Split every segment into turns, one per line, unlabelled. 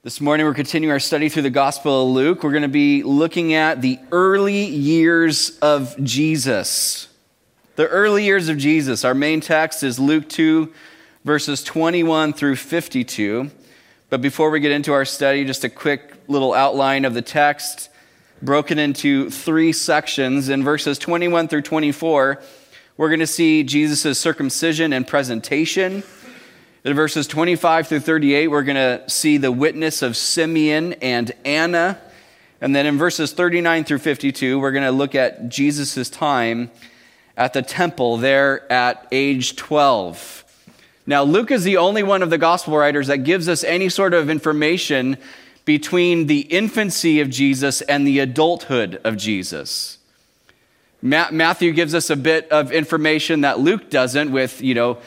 This morning we're continuing our study through the Gospel of Luke. We're going to be looking at the early years of Jesus. The early years of Jesus. Our main text is Luke 2, verses 21 through 52. But before we get into our study, just a quick little outline of the text, broken into three sections. In verses 21 through 24, we're going to see Jesus' circumcision and presentation. In verses 25 through 38, we're going to see the witness of Simeon and Anna. And then in verses 39 through 52, we're going to look at Jesus' time at the temple there at age 12. Now, Luke is the only one of the gospel writers that gives us any sort of information between the infancy of Jesus and the adulthood of Jesus. Matthew gives us a bit of information that Luke doesn't, with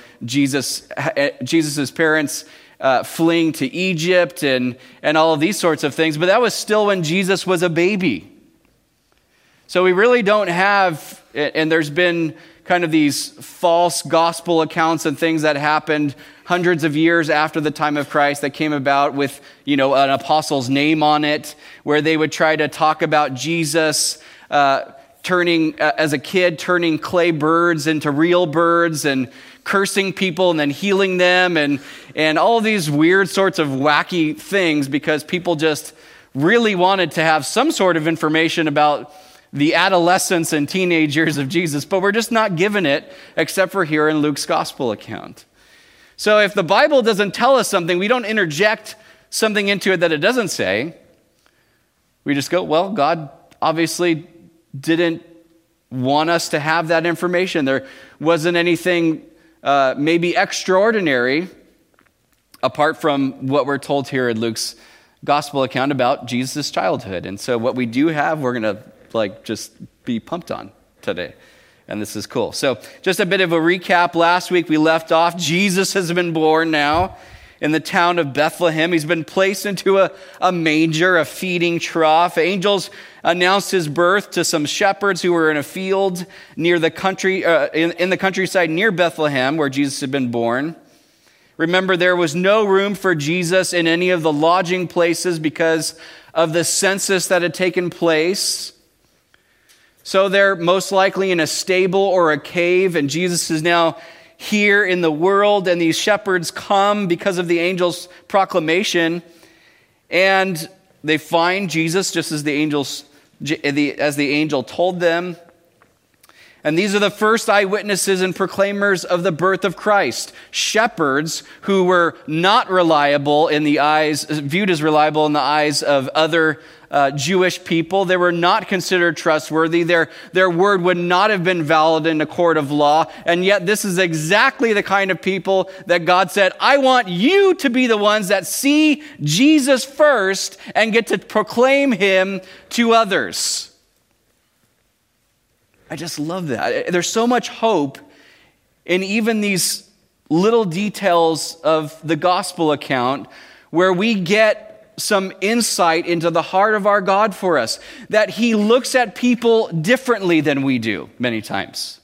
Jesus's parents fleeing to Egypt and all of these sorts of things. But that was still when Jesus was a baby. So we really don't have, and there's been kind of these false gospel accounts and things that happened hundreds of years after the time of Christ that came about with, an apostle's name on it, where they would try to talk about Jesus turning clay birds into real birds and cursing people and then healing them and all these weird sorts of wacky things, because people just really wanted to have some sort of information about the adolescence and teenage years of Jesus, but we're just not given it except for here in Luke's gospel account. So if the Bible doesn't tell us something, we don't interject something into it that it doesn't say. We just go, well, God obviously didn't want us to have that information. There wasn't anything maybe extraordinary apart from what we're told here in Luke's gospel account about Jesus' childhood. And so what we do have, we're going to just be pumped on today. And this is cool. So just a bit of a recap. Last week we left off. Jesus has been born now in the town of Bethlehem. He's been placed into a manger, a feeding trough. Angels announced his birth to some shepherds who were in a field near the country, in the countryside near Bethlehem, where Jesus had been born. Remember, there was no room for Jesus in any of the lodging places because of the census that had taken place. So they're most likely in a stable or a cave, and Jesus is now here in the world, and these shepherds come because of the angel's proclamation, and they find Jesus just as the angel told them. And these are the first eyewitnesses and proclaimers of the birth of Christ. Shepherds who were not reliable viewed as reliable in the eyes of other Jewish people. They were not considered trustworthy. Their word would not have been valid in a court of law. And yet this is exactly the kind of people that God said, I want you to be the ones that see Jesus first and get to proclaim him to others. I just love that. There's so much hope in even these little details of the gospel account where we get some insight into the heart of our God for us, that he looks at people differently than we do many times.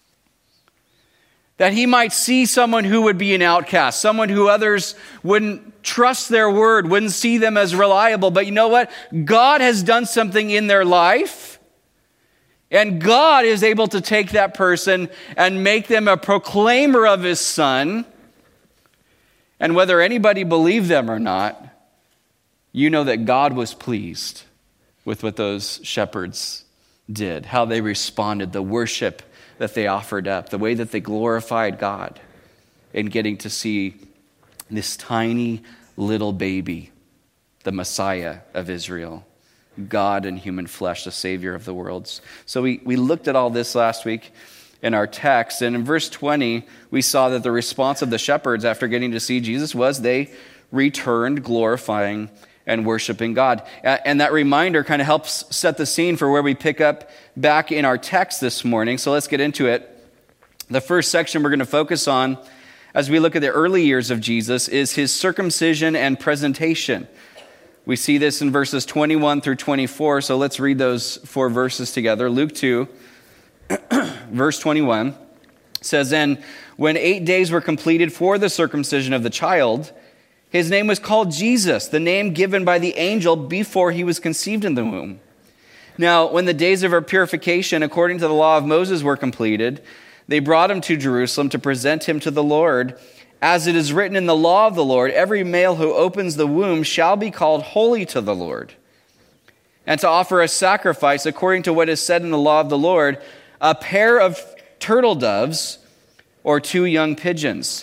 That he might see someone who would be an outcast, someone who others wouldn't trust their word, wouldn't see them as reliable. But you know what? God has done something in their life. And God is able to take that person and make them a proclaimer of his son. And whether anybody believed them or not, you know that God was pleased with what those shepherds did, how they responded, the worship that they offered up, the way that they glorified God in getting to see this tiny little baby, the Messiah of Israel. God in human flesh, the Savior of the worlds. So we looked at all this last week in our text. And in verse 20, we saw that the response of the shepherds after getting to see Jesus was they returned glorifying and worshiping God. And that reminder kind of helps set the scene for where we pick up back in our text this morning. So let's get into it. The first section we're going to focus on as we look at the early years of Jesus is his circumcision and presentation. We see this in verses 21 through 24, so let's read those four verses together. Luke 2, verse 21 says, And when 8 days were completed for the circumcision of the child, His name was called Jesus, the name given by the angel before he was conceived in the womb. Now, when the days of her purification, according to the law of Moses, were completed, they brought him to Jerusalem to present him to the Lord. As it is written in the law of the Lord, every male who opens the womb shall be called holy to the Lord. And to offer a sacrifice, according to what is said in the law of the Lord, a pair of turtle doves or 2 young pigeons.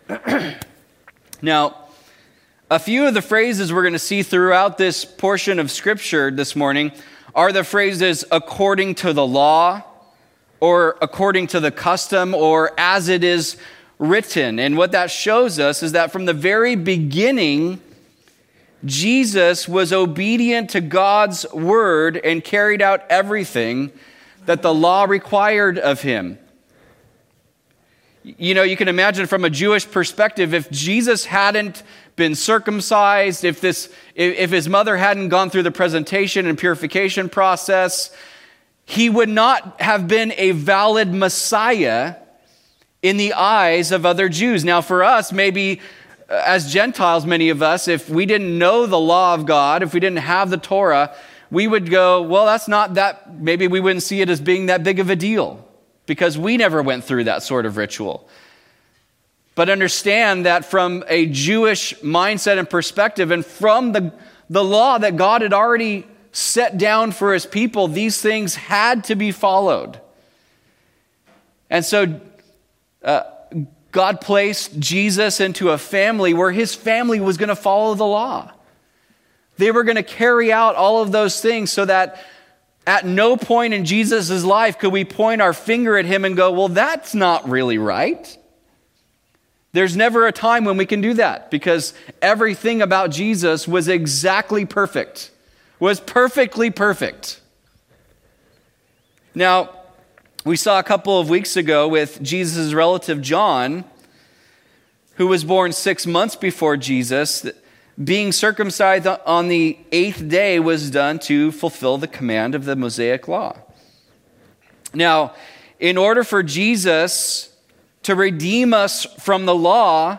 Now, a few of the phrases we're going to see throughout this portion of Scripture this morning are the phrases according to the law, or according to the custom, or as it is written. And what that shows us is that from the very beginning, Jesus was obedient to God's word and carried out everything that the law required of him. You know, you can imagine from a Jewish perspective, if Jesus hadn't been circumcised, if his mother hadn't gone through the presentation and purification process, he would not have been a valid Messiah in the eyes of other Jews. Now, for us, maybe as Gentiles, many of us, if we didn't know the law of God, if we didn't have the Torah, we would go, well, that's not that, maybe we wouldn't see it as being that big of a deal because we never went through that sort of ritual. But understand that from a Jewish mindset and perspective, and from the law that God had already set down for his people, these things had to be followed. And so God placed Jesus into a family where his family was going to follow the law. They were going to carry out all of those things so that at no point in Jesus' life could we point our finger at him and go, well, that's not really right. There's never a time when we can do that because everything about Jesus was exactly perfect, was perfectly perfect. Now, we saw a couple of weeks ago with Jesus' relative John, who was born 6 months before Jesus, being circumcised on the 8th day was done to fulfill the command of the Mosaic law. Now, in order for Jesus to redeem us from the law,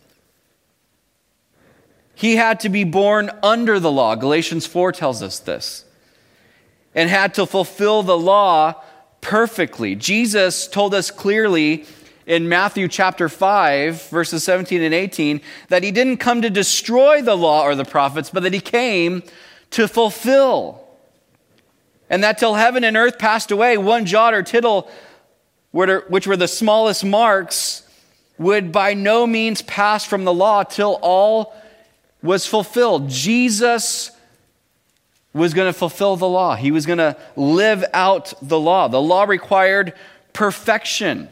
he had to be born under the law. Galatians 4 tells us this. And had to fulfill the law perfectly. Jesus told us clearly in Matthew chapter 5, verses 17 and 18, that he didn't come to destroy the law or the prophets, but that he came to fulfill. And that till heaven and earth passed away, one jot or tittle, which were the smallest marks, would by no means pass from the law till all was fulfilled. Jesus was going to fulfill the law. He was going to live out the law. The law required perfection.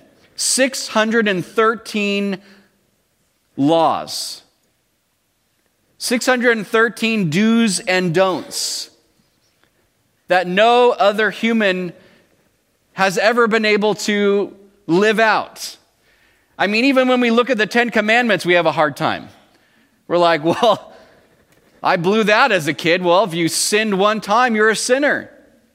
613 laws. 613 do's and don'ts that no other human has ever been able to live out. I mean, even when we look at the 10 Commandments, we have a hard time. We're like, well, I blew that as a kid. Well, if you sinned one time, you're a sinner.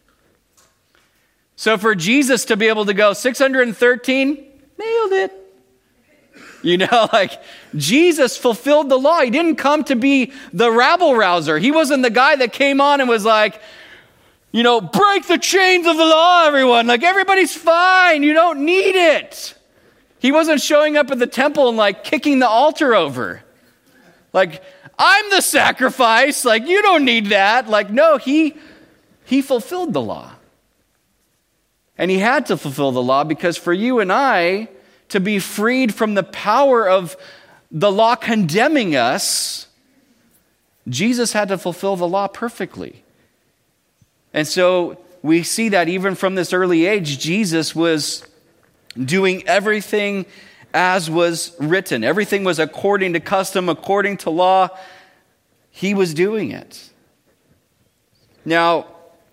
So for Jesus to be able to go 613, nailed it. You know, like Jesus fulfilled the law. He didn't come to be the rabble rouser. He wasn't the guy that came on and was like, you know, break the chains of the law, everyone. Like, everybody's fine. You don't need it. He wasn't showing up at the temple and like kicking the altar over. Like, I'm the sacrifice. Like, you don't need that. Like, no, he fulfilled the law. And he had to fulfill the law because for you and I to be freed from the power of the law condemning us, Jesus had to fulfill the law perfectly. And so we see that even from this early age, Jesus was doing everything as was written. Everything was according to custom, according to law. He was doing it. Now,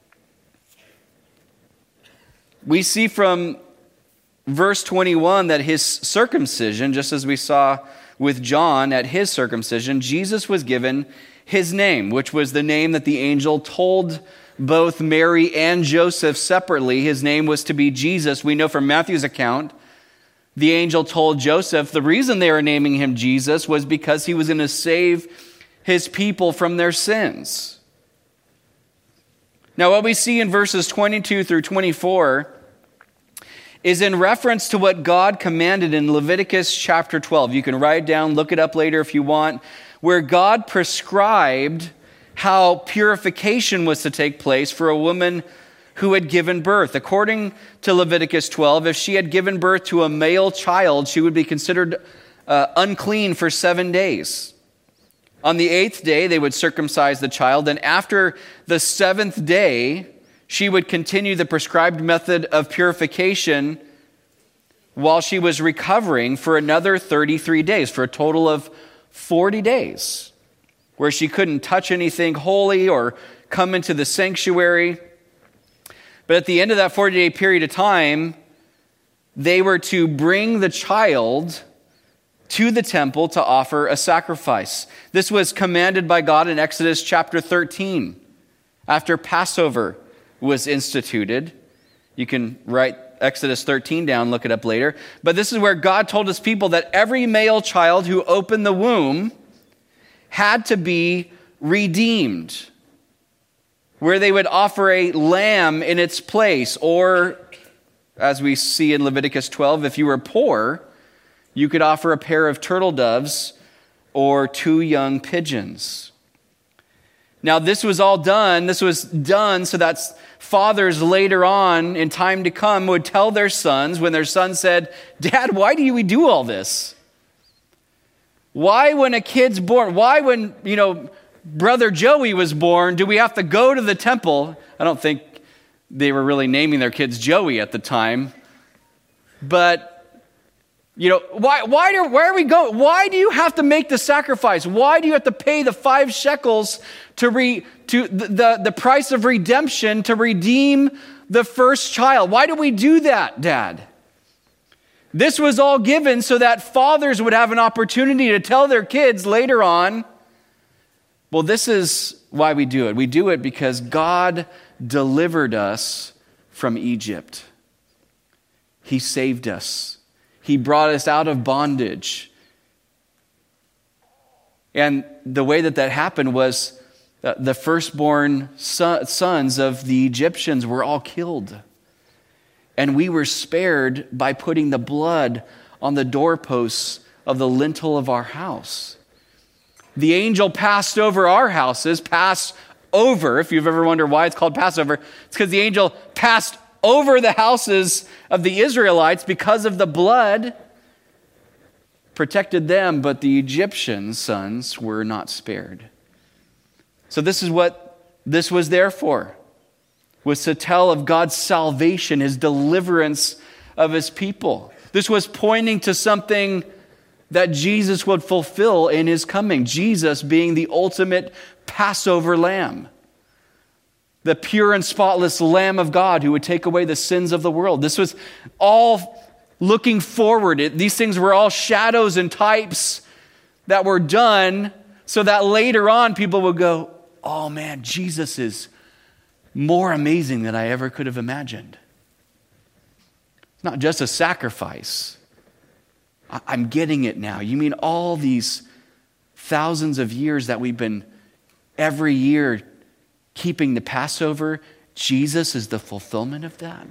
we see from verse 21 that his circumcision, just as we saw with John at his circumcision, Jesus was given his name, which was the name that the angel told both Mary and Joseph separately. His name was to be Jesus. We know from Matthew's account The angel told Joseph the reason they were naming him Jesus was because he was going to save his people from their sins. Now, what we see in verses 22 through 24 is in reference to what God commanded in Leviticus chapter 12. You can write it down, look it up later if you want, where God prescribed how purification was to take place for a woman who had given birth. According to Leviticus 12, if she had given birth to a male child, she would be considered unclean for 7 days. On the 8th day, they would circumcise the child, and after the 7th day, she would continue the prescribed method of purification while she was recovering for another 33 days, for a total of 40 days, where she couldn't touch anything holy or come into the sanctuary. But at the end of that 40-day period of time, they were to bring the child to the temple to offer a sacrifice. This was commanded by God in Exodus chapter 13, after Passover was instituted. You can write Exodus 13 down, look it up later. But this is where God told his people that every male child who opened the womb had to be redeemed, where they would offer a lamb in its place. Or, as we see in Leviticus 12, if you were poor, you could offer a pair of turtle doves or 2 young pigeons. Now, this was done so that fathers later on in time to come would tell their sons, when their son said, "Dad, why do we do all this? Why when a kid's born, why when, Brother Joey was born, do we have to go to the temple?" I don't think they were really naming their kids Joey at the time. But, why are we going? Why do you have to make the sacrifice? Why do you have to pay the 5 shekels to the price of redemption to redeem the first child? Why do we do that, Dad? This was all given so that fathers would have an opportunity to tell their kids later on, well, this is why we do it. We do it because God delivered us from Egypt. He saved us. He brought us out of bondage. And the way that happened was the firstborn sons of the Egyptians were all killed. And we were spared by putting the blood on the doorposts of the lintel of our house. The angel passed over our houses, passed over. If you've ever wondered why it's called Passover, it's because the angel passed over the houses of the Israelites because of the blood, protected them, but the Egyptian sons were not spared. So this is what this was there for, was to tell of God's salvation, his deliverance of his people. This was pointing to something that Jesus would fulfill in his coming. Jesus being the ultimate Passover lamb, the pure and spotless Lamb of God who would take away the sins of the world. This was all looking forward. These things were all shadows and types that were done so that later on people would go, "Oh man, Jesus is more amazing than I ever could have imagined." It's not just a sacrifice. I'm getting it now. You mean all these thousands of years that we've been every year keeping the Passover, Jesus is the fulfillment of that?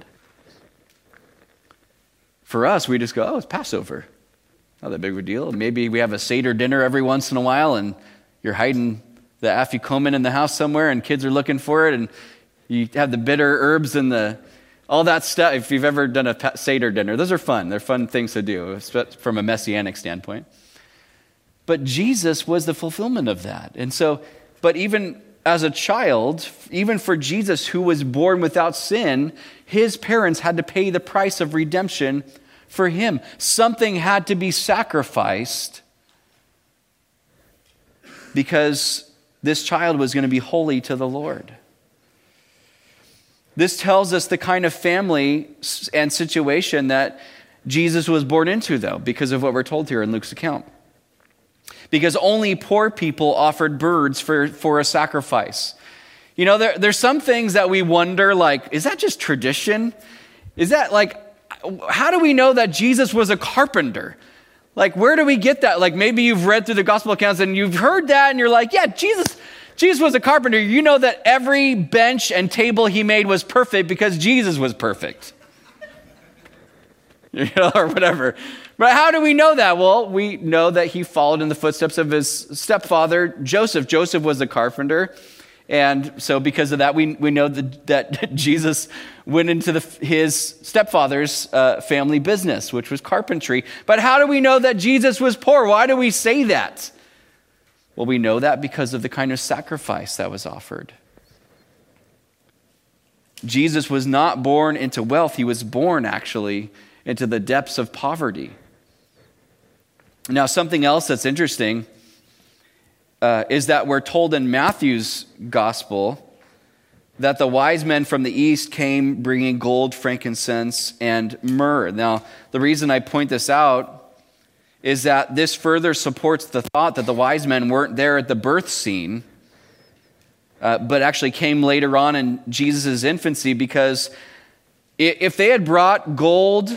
For us, we just go, "Oh, it's Passover. Not that big of a deal." Maybe we have a Seder dinner every once in a while and you're hiding the afikomen in the house somewhere and kids are looking for it, and you have the bitter herbs and all that stuff. If you've ever done a Seder dinner, those are fun. They're fun things to do from a messianic standpoint. But Jesus was the fulfillment of that. And so, but even as a child, even for Jesus who was born without sin, his parents had to pay the price of redemption for him. Something had to be sacrificed because this child was going to be holy to the Lord. This tells us the kind of family and situation that Jesus was born into, though, because of what we're told here in Luke's account. Because only poor people offered birds for a sacrifice. There's some things that we wonder, like, is that just tradition? Is that like, how do we know that Jesus was a carpenter? Like, where do we get that? Like, maybe you've read through the gospel accounts and you've heard that and you're like, yeah, Jesus was a carpenter. You know that every bench and table he made was perfect because Jesus was perfect. Or whatever. But how do we know that? Well, we know that he followed in the footsteps of his stepfather, Joseph. Joseph was a carpenter. And so because of that, we know that Jesus went into his stepfather's family business, which was carpentry. But how do we know that Jesus was poor? Why do we say that? Well, we know that because of the kind of sacrifice that was offered. Jesus was not born into wealth. He was born, actually, into the depths of poverty. Now, something else that's interesting is that we're told in Matthew's gospel that the wise men from the east came bringing gold, frankincense, and myrrh. Now, the reason I point this out is that this further supports the thought that the wise men weren't there at the birth scene, but actually came later on in Jesus' infancy, because if they had brought gold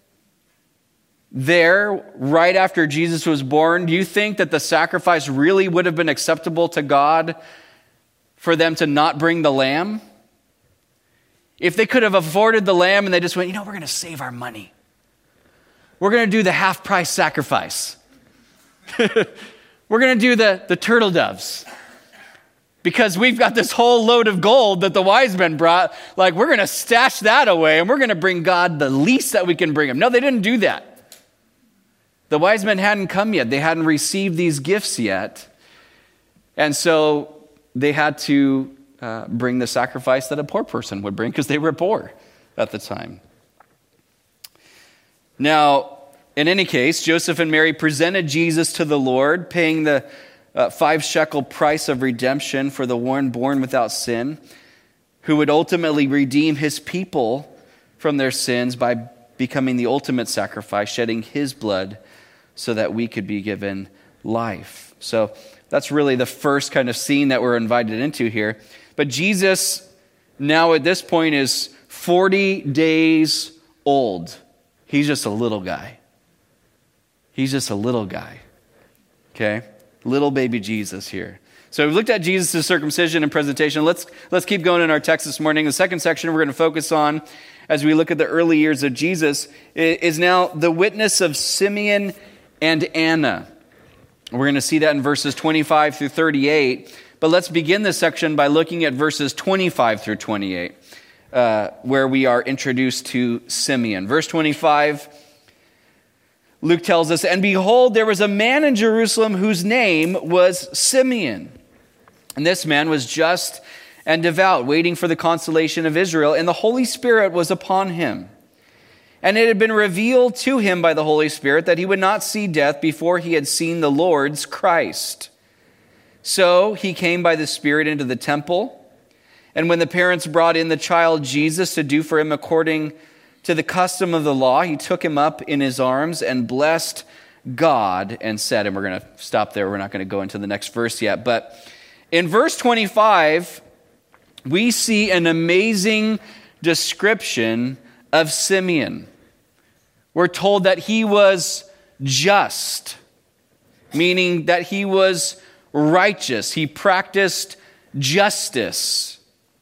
there right after Jesus was born, do you think that the sacrifice really would have been acceptable to God for them to not bring the lamb? If they could have afforded the lamb and they just went, we're going to save our money. We're going to do the half-price sacrifice. We're going to do the turtle doves. Because we've got this whole load of gold that the wise men brought. Like, we're going to stash that away and we're going to bring God the least that we can bring him. No, they didn't do that. The wise men hadn't come yet. They hadn't received these gifts yet. And so they had to bring the sacrifice that a poor person would bring because they were poor at the time. Now, in any case, Joseph and Mary presented Jesus to the Lord, paying the 5 shekel price of redemption for the one born without sin, who would ultimately redeem his people from their sins by becoming the ultimate sacrifice, shedding his blood so that we could be given life. So that's really the first kind of scene that we're invited into here. But Jesus now at this point is 40 days old. He's just a little guy. He's just a little guy. Okay? Little baby Jesus here. So we've looked at Jesus' circumcision and presentation. Let's keep going in our text this morning. The second section we're going to focus on as we look at the early years of Jesus is now the witness of Simeon and Anna. We're going to see that in verses 25 through 38. But let's begin this section by looking at verses 25 through 28, where we are introduced to Simeon. Verse 25, Luke tells us, "And behold, there was a man in Jerusalem whose name was Simeon. And this man was just and devout, waiting for the consolation of Israel, and the Holy Spirit was upon him. And it had been revealed to him by the Holy Spirit that he would not see death before he had seen the Lord's Christ. So he came by the Spirit into the temple. And when the parents brought in the child Jesus to do for him according to the custom of the law, he took him up in his arms and blessed God and said," and we're going to stop there. We're not going to go into the next verse yet. But in verse 25, we see an amazing description of Simeon. We're told that he was just, meaning that he was righteous. He practiced justice.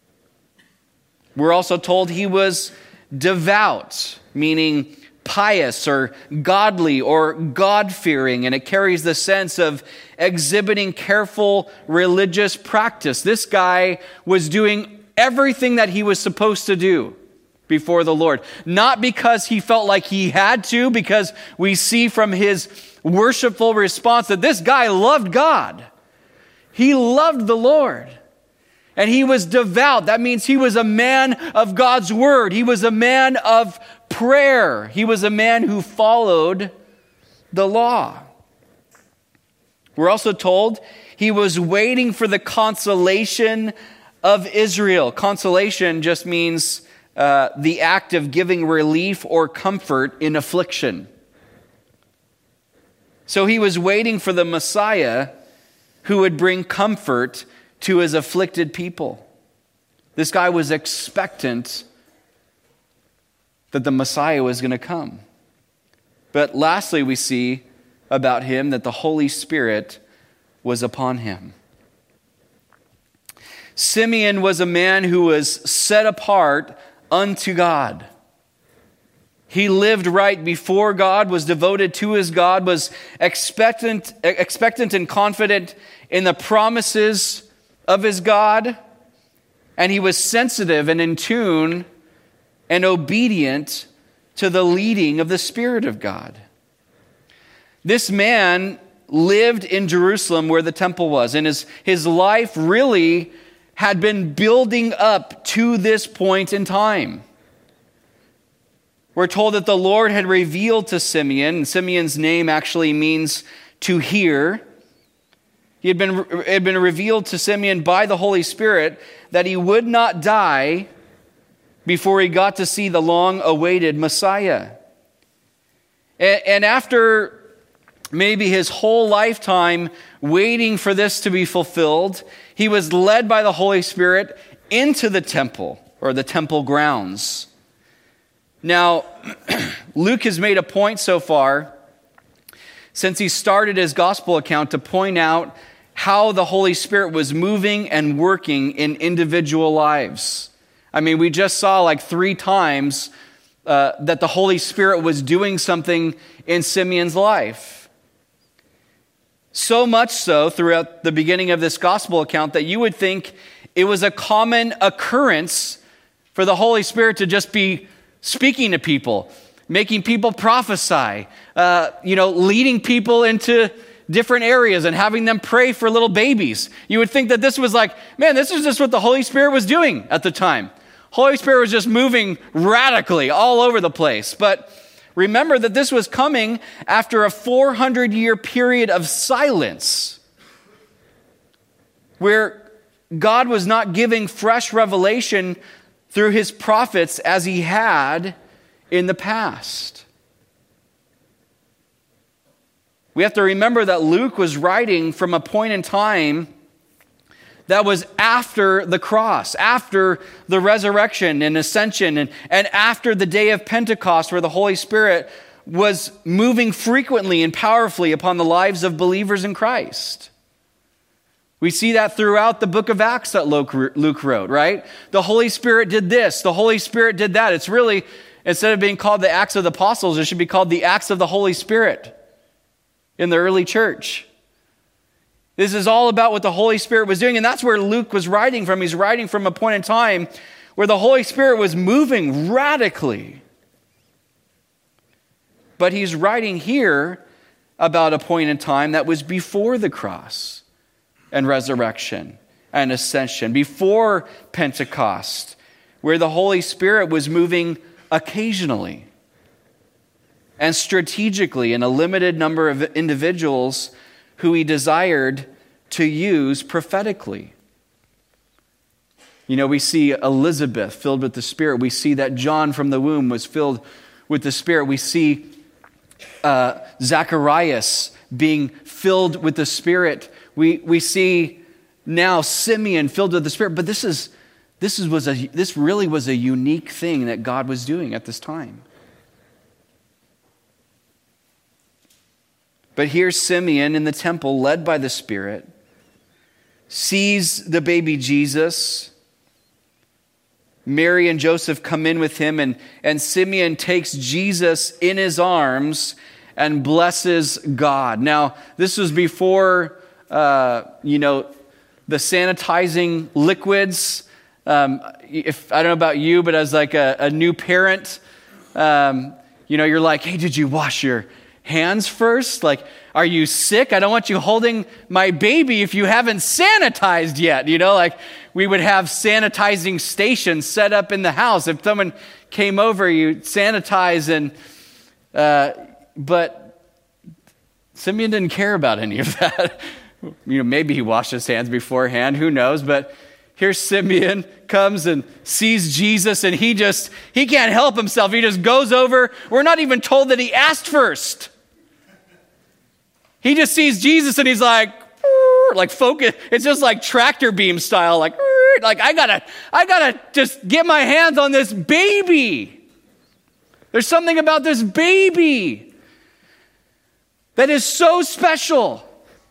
We're also told he was devout, meaning pious or godly or God-fearing, and it carries the sense of exhibiting careful religious practice. This guy was doing everything that he was supposed to do before the Lord. Not because he felt like he had to, because we see from his worshipful response that this guy loved God. He loved the Lord. And he was devout. That means he was a man of God's word. He was a man of prayer. He was a man who followed the law. We're also told he was waiting for the consolation of Israel. Consolation just means the act of giving relief or comfort in affliction. So he was waiting for the Messiah who would bring comfort to his afflicted people. This guy was expectant that the Messiah was going to come. But lastly, we see about him that the Holy Spirit was upon him. Simeon was a man who was set apart unto God. He lived right before God, was devoted to his God, was expectant and confident in the promises of his God, and he was sensitive and in tune and obedient to the leading of the Spirit of God. This man lived in Jerusalem where the temple was, and his life really had been building up to this point in time. We're told that the Lord had revealed to Simeon, and Simeon's name actually means to hear. It had been revealed to Simeon by the Holy Spirit that he would not die before he got to see the long-awaited Messiah. And after maybe his whole lifetime waiting for this to be fulfilled, he was led by the Holy Spirit into the temple, or the temple grounds. Now, Luke has made a point so far, since he started his gospel account, to point out how the Holy Spirit was moving and working in individual lives. I mean, we just saw like 3 times that the Holy Spirit was doing something in Simeon's life. So much so throughout the beginning of this gospel account that you would think it was a common occurrence for the Holy Spirit to just be speaking to people, making people prophesy, leading people into different areas and having them pray for little babies. You would think that this was like, man, this is just what the Holy Spirit was doing at the time. Holy Spirit was just moving radically all over the place. But remember that this was coming after a 400-year period of silence where God was not giving fresh revelation through his prophets as he had in the past. We have to remember that Luke was writing from a point in time that was after the cross, after the resurrection and ascension, and after the day of Pentecost, where the Holy Spirit was moving frequently and powerfully upon the lives of believers in Christ. We see that throughout the book of Acts that Luke wrote, right? The Holy Spirit did this, the Holy Spirit did that. It's really, instead of being called the Acts of the Apostles, it should be called the Acts of the Holy Spirit in the early church. This is all about what the Holy Spirit was doing, and that's where Luke was writing from. He's writing from a point in time where the Holy Spirit was moving radically. But he's writing here about a point in time that was before the cross and resurrection and ascension, before Pentecost, where the Holy Spirit was moving occasionally and strategically in a limited number of individuals who he desired to use prophetically. You know, we see Elizabeth filled with the Spirit. We see that John from the womb was filled with the Spirit. We see Zacharias being filled with the Spirit. We see now Simeon filled with the Spirit. But this really was a unique thing that God was doing at this time. But here's Simeon in the temple, led by the Spirit, sees the baby Jesus. Mary and Joseph come in with him, and Simeon takes Jesus in his arms and blesses God. Now, this was before, the sanitizing liquids. If I don't know about you, but as like a new parent, you're like, hey, did you wash your hands first? Like, are you sick? I don't want you holding my baby if you haven't sanitized yet. We would have sanitizing stations set up in the house. If someone came over, you sanitize, but Simeon didn't care about any of that. Maybe he washed his hands beforehand, who knows? But here's Simeon comes and sees Jesus, and he can't help himself. He just goes over. We're not even told that he asked first. He just sees Jesus and he's like focus. It's just like tractor beam style, like I gotta just get my hands on this baby. There's something about this baby that is so special.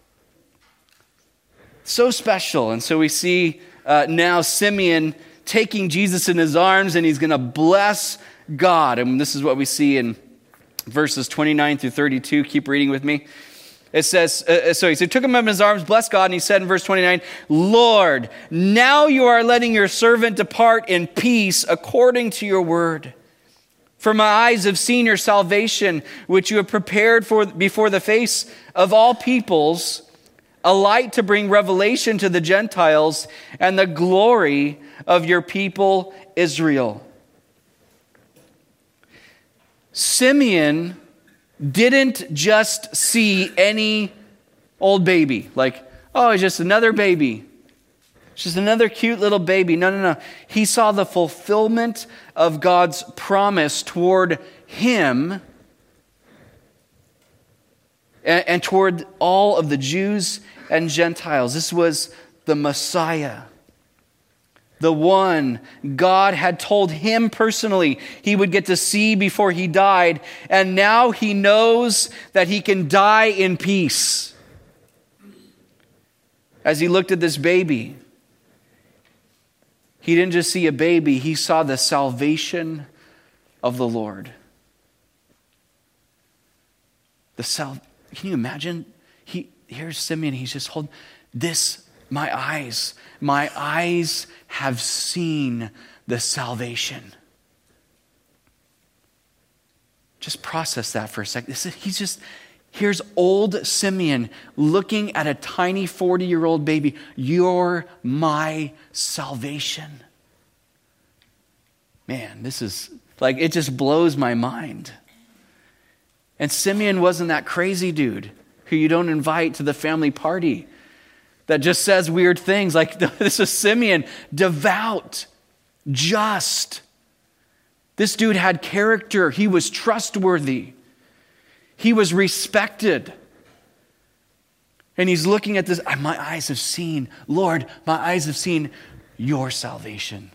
So special. And so we see now Simeon taking Jesus in his arms, and he's going to bless God. And this is what we see in verses 29 through 32. Keep reading with me. It says, so he took him up in his arms, blessed God, and he said in verse 29, Lord, now you are letting your servant depart in peace according to your word. For my eyes have seen your salvation, which you have prepared before the face of all peoples, a light to bring revelation to the Gentiles and the glory of your people Israel. Simeon didn't just see any old baby, like, oh, it's just another baby. It's just another cute little baby. No. He saw the fulfillment of God's promise toward him and toward all of the Jews and Gentiles. This was the Messiah, the one God had told him personally he would get to see before he died. And now he knows that he can die in peace. As he looked at this baby, he didn't just see a baby, he saw the salvation of the Lord. Can you imagine? Here's Simeon, he's just holding this, my eyes have seen the salvation. Just process that for a second. Here's old Simeon looking at a tiny 40-year-old baby. You're my salvation. Man, this is like, it just blows my mind. And Simeon wasn't that crazy dude who you don't invite to the family party that just says weird things. Like, this is Simeon, devout, just. This dude had character. He was trustworthy. He was respected. And he's looking at this. My eyes have seen, Lord, my eyes have seen your salvation.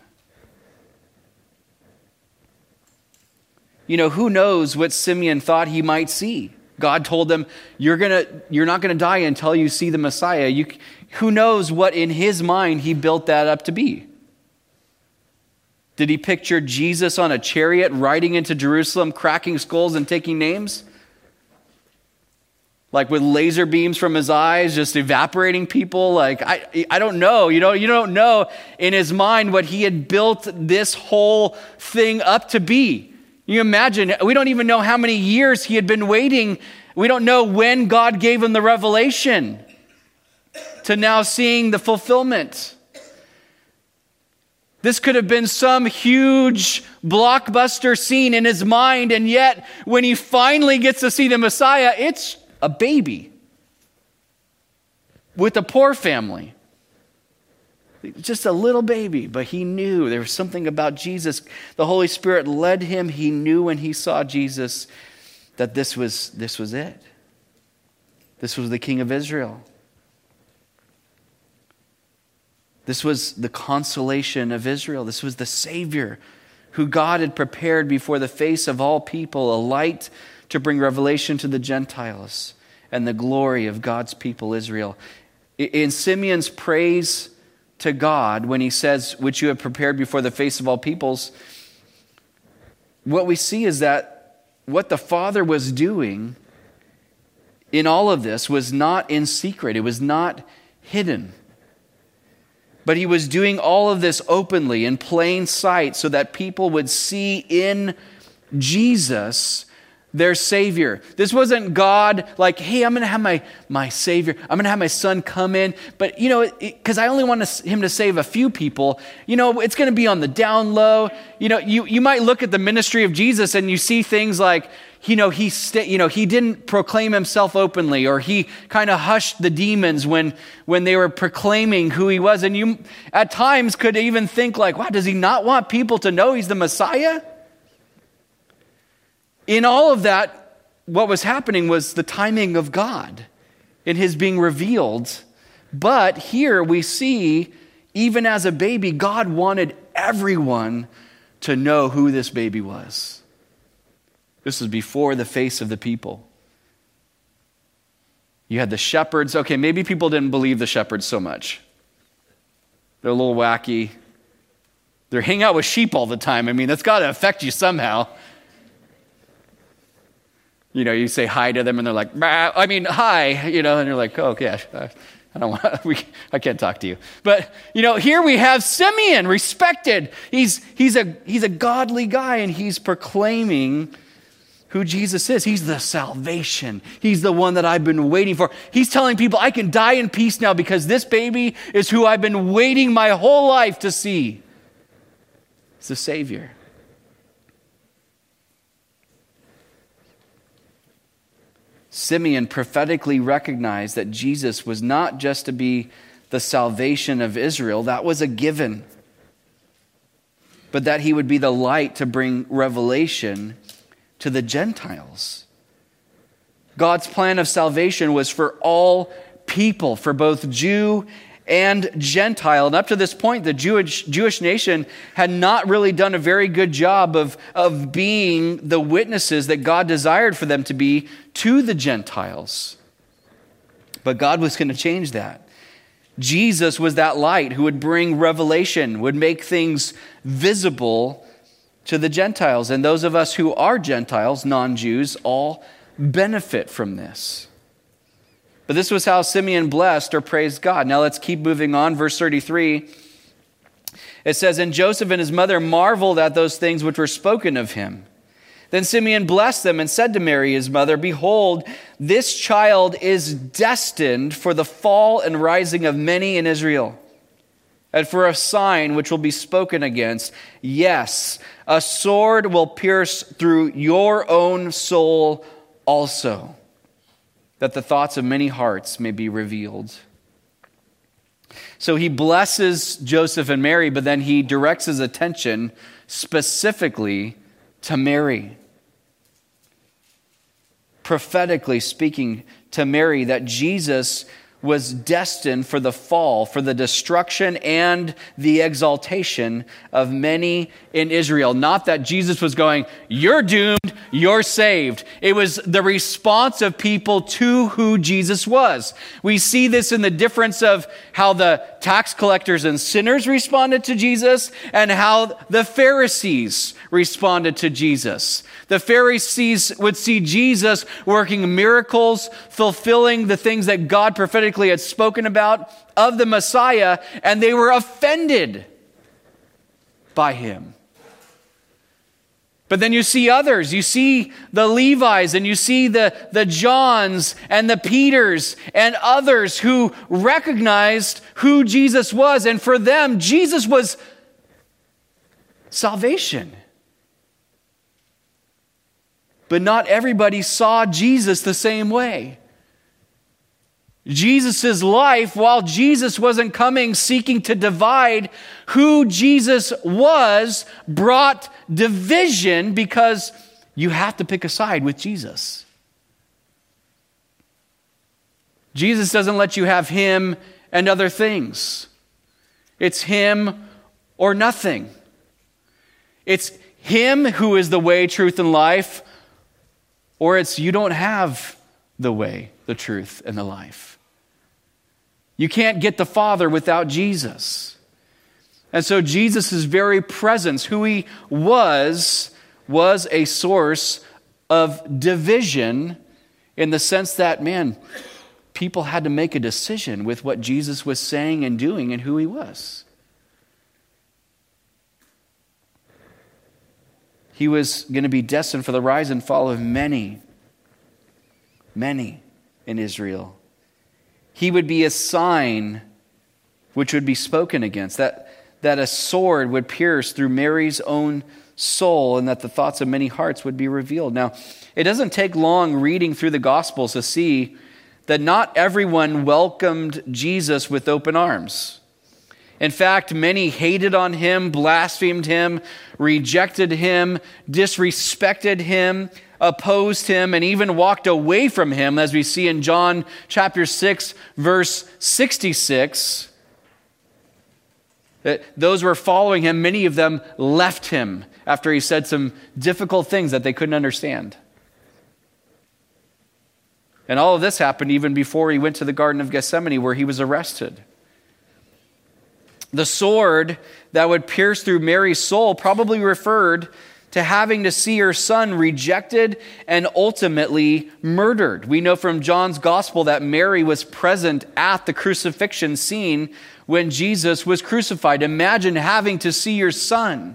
You know, who knows what Simeon thought he might see? God told him, you're not going to die until you see the Messiah. Who knows what in his mind he built that up to be? Did he picture Jesus on a chariot riding into Jerusalem, cracking skulls and taking names? Like with laser beams from his eyes, just evaporating people? Like, I don't know. You don't know in his mind what he had built this whole thing up to be. You imagine, we don't even know how many years he had been waiting. We don't know when God gave him the revelation to now seeing the fulfillment. This could have been some huge blockbuster scene in his mind, and yet when he finally gets to see the Messiah, it's a baby with a poor family. Just a little baby, but he knew there was something about Jesus. The Holy Spirit led him. He knew when he saw Jesus that this was it. This was the King of Israel. This was the consolation of Israel. This was the Savior who God had prepared before the face of all people, a light to bring revelation to the Gentiles and the glory of God's people Israel. In Simeon's praise to God, when he says, which you have prepared before the face of all peoples, what we see is that what the Father was doing in all of this was not in secret. It was not hidden. But he was doing all of this openly, in plain sight, so that people would see in Jesus their Savior. This wasn't God like, hey, I'm going to have my Savior. I'm going to have my son come in. But, because I only want him to save a few people, it's going to be on the down low. You might look at the ministry of Jesus and you see things like, he didn't proclaim himself openly, or he kind of hushed the demons when they were proclaiming who he was. And you at times could even think like, wow, does he not want people to know he's the Messiah? In all of that, what was happening was the timing of God in his being revealed. But here we see, even as a baby, God wanted everyone to know who this baby was. This was before the face of the people. You had the shepherds. Okay, maybe people didn't believe the shepherds so much. They're a little wacky. They're hanging out with sheep all the time. I mean, that's got to affect you somehow. You know, you say hi to them and they're like, bah. I mean, hi, you know, and you're like, oh, yeah, I don't want, I can't talk to you. But, you know, here we have Simeon, respected. He's a godly guy, and he's proclaiming who Jesus is. He's the salvation. He's the one that I've been waiting for. He's telling people I can die in peace now because this baby is who I've been waiting my whole life to see. It's the Savior. Simeon prophetically recognized that Jesus was not just to be the salvation of Israel, that was a given, but that he would be the light to bring revelation to the Gentiles. God's plan of salvation was for all people, for both Jew and Gentile. And up to this point, the Jewish nation had not really done a very good job of being the witnesses that God desired for them to be to the Gentiles. But God was going to change that. Jesus was that light who would bring revelation, would make things visible to the Gentiles. And those of us who are Gentiles, non-Jews, all benefit from this. But this was how Simeon blessed or praised God. Now let's keep moving on. Verse 33, it says, And Joseph and his mother marveled at those things which were spoken of him. Then Simeon blessed them and said to Mary, his mother, Behold, this child is destined for the fall and rising of many in Israel, and for a sign which will be spoken against. Yes, a sword will pierce through your own soul also, that the thoughts of many hearts may be revealed. So he blesses Joseph and Mary, but then he directs his attention specifically to Mary. Prophetically speaking to Mary, that Jesus was destined for the fall, for the destruction and the exaltation of many in Israel. Not that Jesus was going, you're doomed, you're saved. It was the response of people to who Jesus was. We see this in the difference of how the tax collectors and sinners responded to Jesus and how the Pharisees responded to Jesus. The Pharisees would see Jesus working miracles, fulfilling the things that God prophetically had spoken about of the Messiah, and they were offended by him. But then you see others. You see the Levites, and you see the Johns and the Peters and others who recognized who Jesus was. And for them, Jesus was salvation. But not everybody saw Jesus the same way. Jesus' life, while Jesus wasn't coming seeking to divide, who Jesus was brought division, because you have to pick a side with Jesus. Jesus doesn't let you have him and other things. It's him or nothing. It's him who is the way, truth, and life, or it's you don't have the way, the truth, and the life. You can't get the Father without Jesus. And so Jesus' very presence, who he was a source of division in the sense that, man, people had to make a decision with what Jesus was saying and doing and who he was. He was going to be destined for the rise and fall of many in Israel. He would be a sign which would be spoken against, that a sword would pierce through Mary's own soul, and that the thoughts of many hearts would be revealed. Now, it doesn't take long reading through the Gospels to see that not everyone welcomed Jesus with open arms. In fact, many hated on him, blasphemed him, rejected him, disrespected him, opposed him, and even walked away from him, as we see in John chapter 6, verse 66. Those who were following him, many of them left him after he said some difficult things that they couldn't understand. And all of this happened even before he went to the Garden of Gethsemane, where he was arrested. The sword that would pierce through Mary's soul probably referred to having to see her son rejected and ultimately murdered. We know from John's gospel that Mary was present at the crucifixion scene when Jesus was crucified. Imagine having to see your son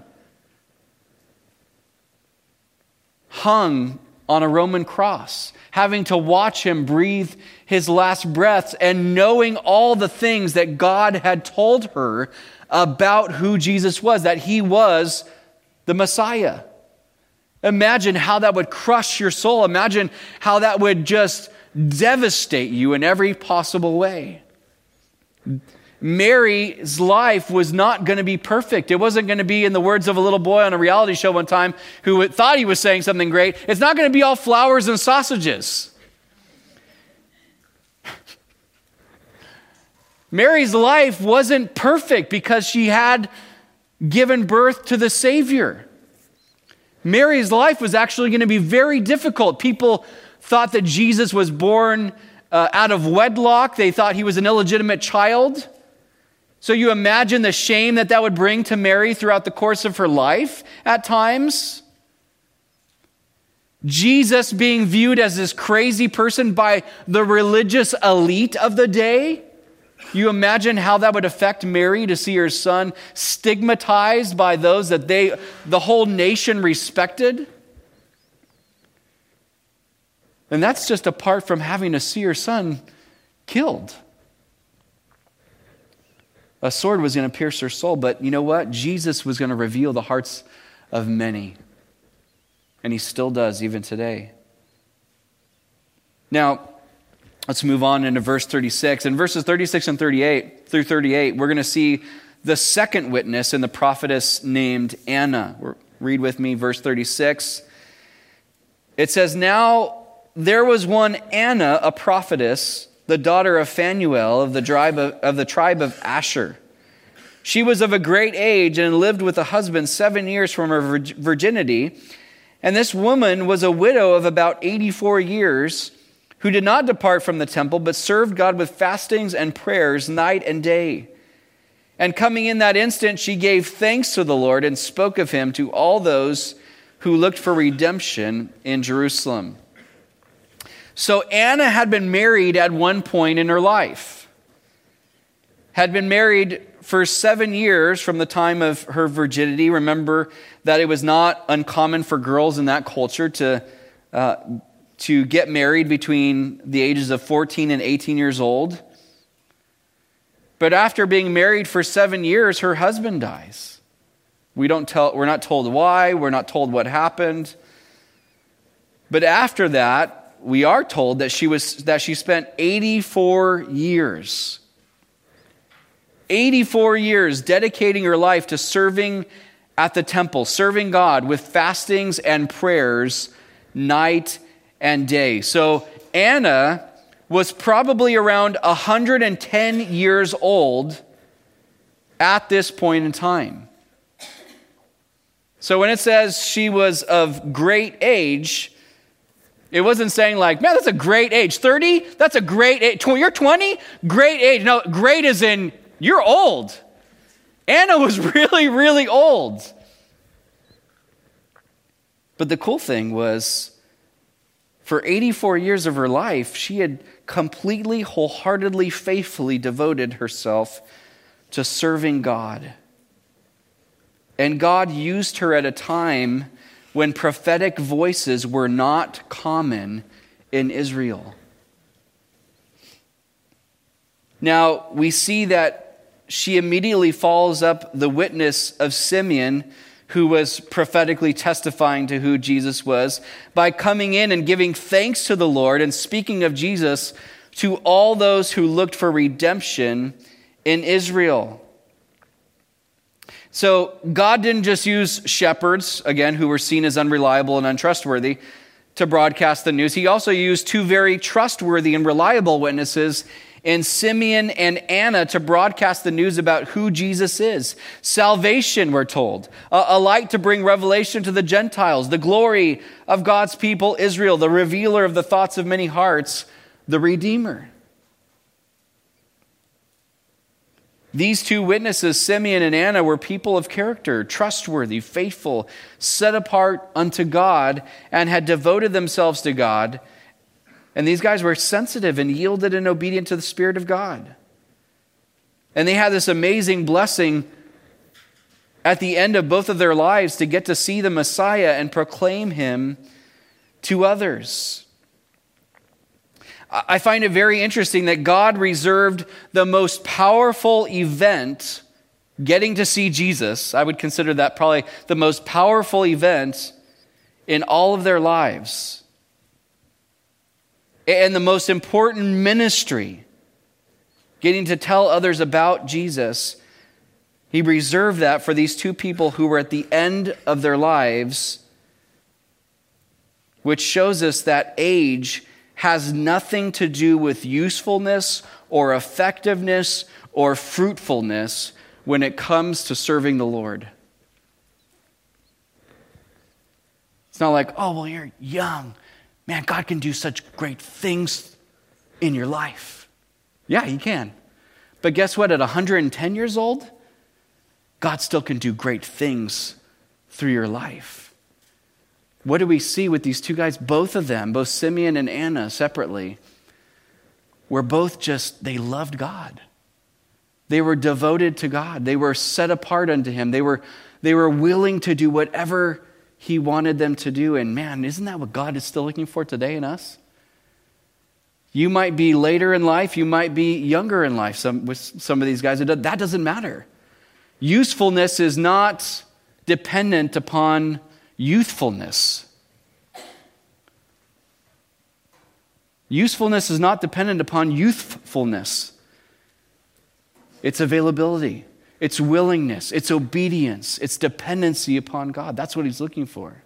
hung on a Roman cross, having to watch him breathe his last breaths, and knowing all the things that God had told her about who Jesus was, that he was the Messiah. Imagine how that would crush your soul. Imagine how that would just devastate you in every possible way. Mary's life was not going to be perfect. It wasn't going to be, in the words of a little boy on a reality show one time who thought he was saying something great, it's not going to be all flowers and sausages. Mary's life wasn't perfect because she had given birth to the Savior. Mary's life was actually going to be very difficult. People thought that Jesus was born out of wedlock. They thought he was an illegitimate child. So you imagine the shame that would bring to Mary throughout the course of her life at times. Jesus being viewed as this crazy person by the religious elite of the day. You imagine how that would affect Mary to see her son stigmatized by those that the whole nation respected. And that's just apart from having to see her son killed. A sword was going to pierce her soul, but you know what? Jesus was going to reveal the hearts of many. And he still does even today. Now, let's move on into verse 36. In verses 36 and 38 through 38, we're going to see the second witness in the prophetess named Anna. Read with me verse 36. It says, "Now there was one Anna, a prophetess, the daughter of Phanuel of the tribe of Asher. She was of a great age and lived with a husband 7 years from her virginity. And this woman was a widow of about 84 years, who did not depart from the temple, but served God with fastings and prayers night and day. And coming in that instant, she gave thanks to the Lord and spoke of him to all those who looked for redemption in Jerusalem." So Anna had been married at one point in her life. Had been married for 7 years from the time of her virginity. Remember that it was not uncommon for girls in that culture to get married between the ages of 14 and 18 years old. But after being married for 7 years, her husband dies. We're not told why, we're not told what happened. But after that, we are told that she spent 84 years. 84 years dedicating her life to serving at the temple, serving God with fastings and prayers night and day. So Anna was probably around 110 years old at this point in time. So when it says she was of great age, it wasn't saying like, man, that's a great age. 30? That's a great age. You're 20? Great age. No, great as in you're old. Anna was really, really old. But the cool thing was, for 84 years of her life, she had completely, wholeheartedly, faithfully devoted herself to serving God. And God used her at a time when prophetic voices were not common in Israel. Now, we see that she immediately follows up the witness of Simeon, who was prophetically testifying to who Jesus was, by coming in and giving thanks to the Lord and speaking of Jesus to all those who looked for redemption in Israel. So God didn't just use shepherds, again, who were seen as unreliable and untrustworthy, to broadcast the news. He also used two very trustworthy and reliable witnesses in Simeon and Anna to broadcast the news about who Jesus is. Salvation, we're told. A light to bring revelation to the Gentiles. The glory of God's people, Israel. The revealer of the thoughts of many hearts. The Redeemer. These two witnesses, Simeon and Anna, were people of character, trustworthy, faithful, set apart unto God, and had devoted themselves to God. And these guys were sensitive and yielded and obedient to the Spirit of God. And they had this amazing blessing at the end of both of their lives to get to see the Messiah and proclaim him to others. I find it very interesting that God reserved the most powerful event, getting to see Jesus. I would consider that probably the most powerful event in all of their lives. And the most important ministry, getting to tell others about Jesus. He reserved that for these two people who were at the end of their lives, which shows us that age has nothing to do with usefulness or effectiveness or fruitfulness when it comes to serving the Lord. It's not like, oh, well, you're young. Man, God can do such great things in your life. Yeah, he can. But guess what? At 110 years old, God still can do great things through your life. What do we see with these two guys? Both of them, both Simeon and Anna separately, were both they loved God. They were devoted to God. They were set apart unto him. They were willing to do whatever he wanted them to do. And man, isn't that what God is still looking for today in us? You might be later in life. You might be younger in life. With some of these guys, that doesn't matter. Usefulness is not dependent upon youthfulness. Usefulness is not dependent upon youthfulness. It's availability, it's willingness, it's obedience, it's dependency upon God. That's what he's looking for.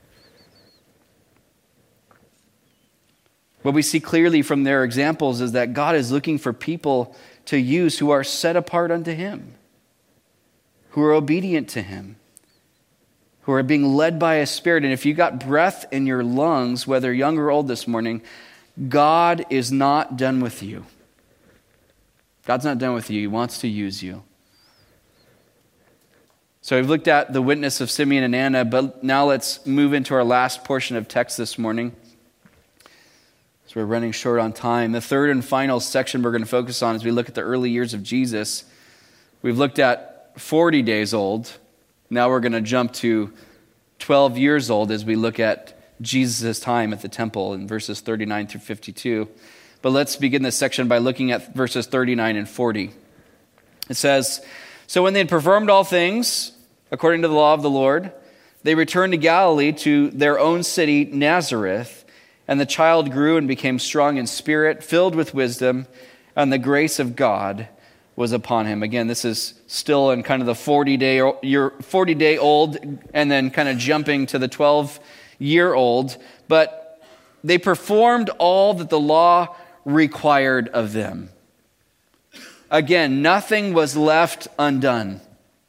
What we see clearly from their examples is that God is looking for people to use who are set apart unto him, who are obedient to him, who are being led by his Spirit. And if you got breath in your lungs, whether young or old this morning, God is not done with you. God's not done with you. He wants to use you. So we've looked at the witness of Simeon and Anna, but now let's move into our last portion of text this morning. So we're running short on time. The third and final section we're going to focus on as we look at the early years of Jesus. We've looked at 40 days old. Now we're going to jump to 12 years old as we look at Jesus' time at the temple in verses 39 through 52. But let's begin this section by looking at verses 39 and 40. It says, "So when they had performed all things according to the law of the Lord, they returned to Galilee to their own city, Nazareth. And the child grew and became strong in spirit, filled with wisdom, and the grace of God was upon him." Again, this is still in kind of the 40-day old, and then kind of jumping to the 12-year-old. But they performed all that the law required of them. Again, nothing was left undone.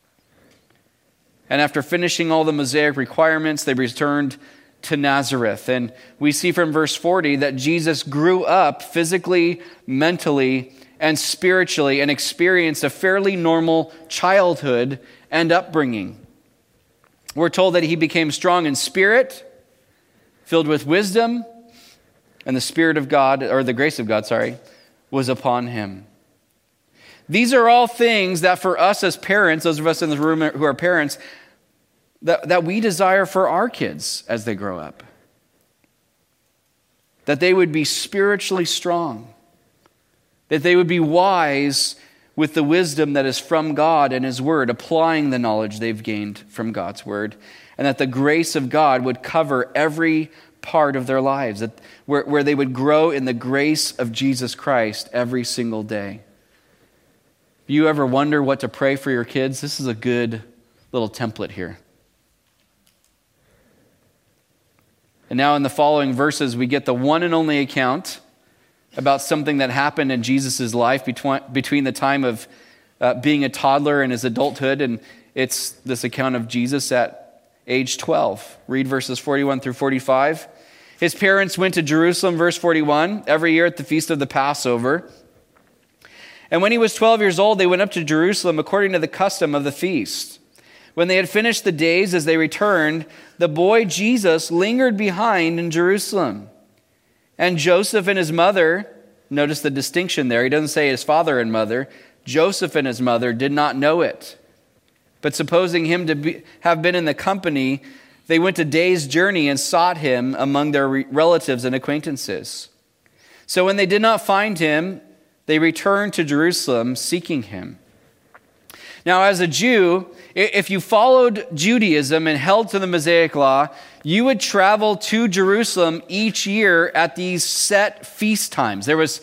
And after finishing all the Mosaic requirements, they returned to Nazareth. And we see from verse 40 that Jesus grew up physically, mentally, and spiritually and experienced a fairly normal childhood and upbringing. We're told that he became strong in spirit, filled with wisdom, and the Spirit of God, or the grace of God, was upon him. These are all things that for us as parents, those of us in this room who are parents, that we desire for our kids as they grow up. That they would be spiritually strong. That they would be wise with the wisdom that is from God and his word, applying the knowledge they've gained from God's word. And that the grace of God would cover every part of their lives. That where they would grow in the grace of Jesus Christ every single day. If you ever wonder what to pray for your kids, this is a good little template here. And now in the following verses, we get the one and only account about something that happened in Jesus' life between the time of being a toddler and his adulthood, and it's this account of Jesus at age 12. Read verses 41 through 45. His parents went to Jerusalem, verse 41, every year at the feast of the Passover. And when he was 12 years old, they went up to Jerusalem according to the custom of the feast. When they had finished the days, as they returned, the boy Jesus lingered behind in Jerusalem. And Joseph and his mother, notice the distinction there. He doesn't say his father and mother. Joseph and his mother did not know it. But supposing him to have been in the company, they went a day's journey and sought him among their relatives and acquaintances. So when they did not find him, they returned to Jerusalem seeking him. Now, as a Jew, if you followed Judaism and held to the Mosaic Law, you would travel to Jerusalem each year at these set feast times. There was